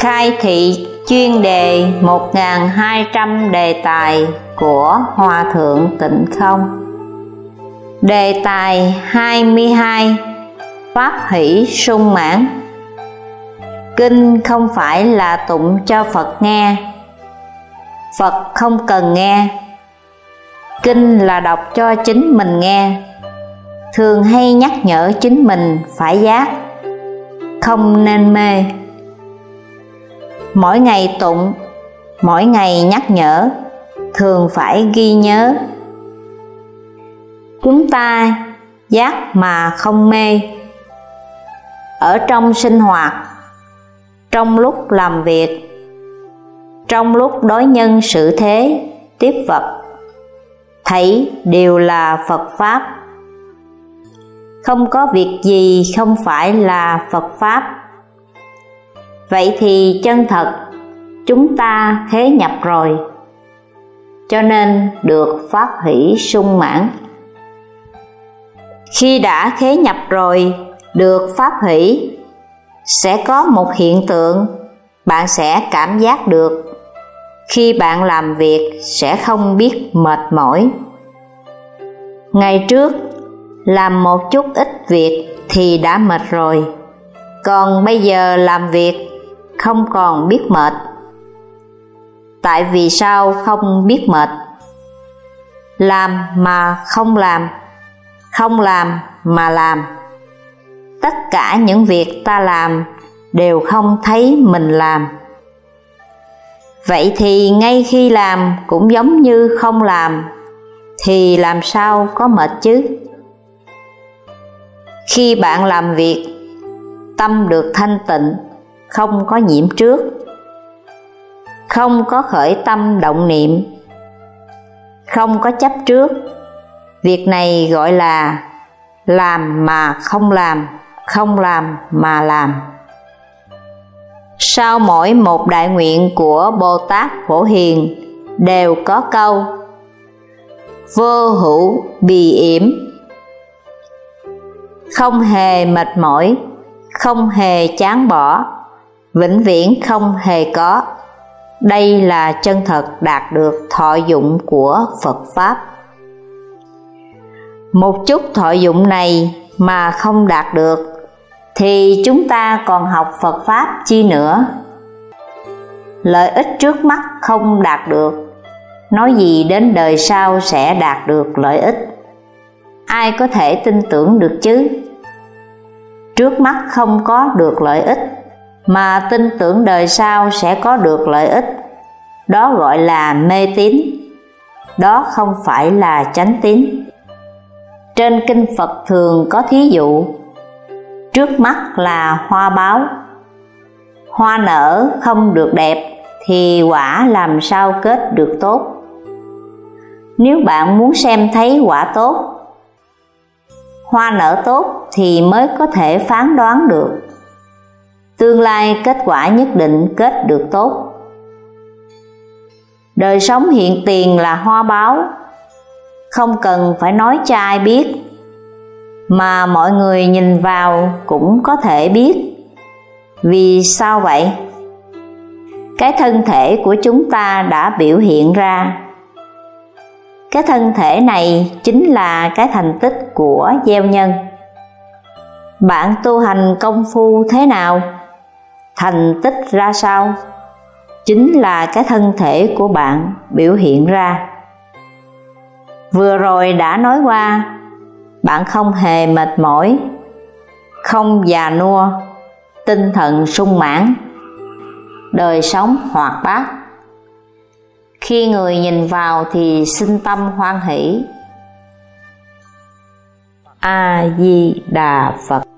Khai thị chuyên đề 1200 đề tài của Hòa Thượng Tịnh Không. Đề tài 22: Pháp hỷ sung mãn. Kinh không phải là tụng cho Phật nghe, Phật không cần nghe. Kinh là đọc cho chính mình nghe, thường hay nhắc nhở chính mình phải giác, không nên mê. Mỗi ngày tụng, mỗi ngày nhắc nhở, thường phải ghi nhớ. Chúng ta giác mà không mê. Ở trong sinh hoạt, trong lúc làm việc, trong lúc đối nhân xử thế, tiếp vật, thấy đều là Phật Pháp. Không có việc gì không phải là Phật Pháp. Vậy thì chân thật chúng ta thế nhập rồi, cho nên được pháp hỷ sung mãn. Khi đã khế nhập rồi, được pháp hỷ, sẽ có một hiện tượng bạn sẽ cảm giác được. Khi bạn làm việc sẽ không biết mệt mỏi. Ngày trước làm một chút ít việc thì đã mệt rồi, còn bây giờ làm việc không còn biết mệt. Tại vì sao không biết mệt? Làm mà không làm, không làm mà làm. Tất cả những việc ta làm đều không thấy mình làm. Vậy thì ngay khi làm cũng giống như không làm, thì làm sao có mệt chứ? Khi bạn làm việc, tâm được thanh tịnh, không có nhiễm trước, không có khởi tâm động niệm, không có chấp trước. Việc này gọi là làm mà không làm, không làm mà làm. Sau mỗi một đại nguyện của Bồ Tát Phổ Hiền đều có câu vô hữu bì yểm, không hề mệt mỏi, không hề chán bỏ, vĩnh viễn không hề có. Đây là chân thật đạt được thọ dụng của Phật Pháp. Một chút thọ dụng này mà không đạt được thì chúng ta còn học Phật Pháp chi nữa. Lợi ích trước mắt không đạt được, nói gì đến đời sau sẽ đạt được lợi ích. Ai có thể tin tưởng được chứ? Trước mắt không có được lợi ích mà tin tưởng đời sau sẽ có được lợi ích, đó gọi là mê tín, đó không phải là chánh tín. Trên kinh Phật thường có thí dụ, trước mắt là hoa báo, hoa nở không được đẹp thì quả làm sao kết được tốt. Nếu bạn muốn xem thấy quả tốt, hoa nở tốt thì mới có thể phán đoán được tương lai kết quả nhất định kết được tốt. Đời sống hiện tiền là hoa báo, không cần phải nói cho ai biết, mà mọi người nhìn vào cũng có thể biết. Vì sao vậy? Cái thân thể của chúng ta đã biểu hiện ra. Cái thân thể này chính là cái thành tích của gieo nhân. Bạn tu hành công phu thế nào? Thành tích ra sao? Chính là cái thân thể của bạn biểu hiện ra. Vừa rồi đã nói qua, bạn không hề mệt mỏi, không già nua, tinh thần sung mãn, đời sống hoạt bát. Khi người nhìn vào thì sinh tâm hoan hỷ. A Di Đà Phật.